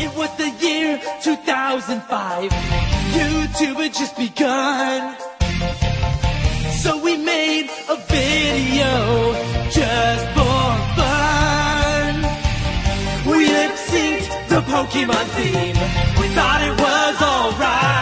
It was the year 2005. YouTube had just begun. So we made a video just for fun. We lip-synced the Pokemon theme. We thought it was alright.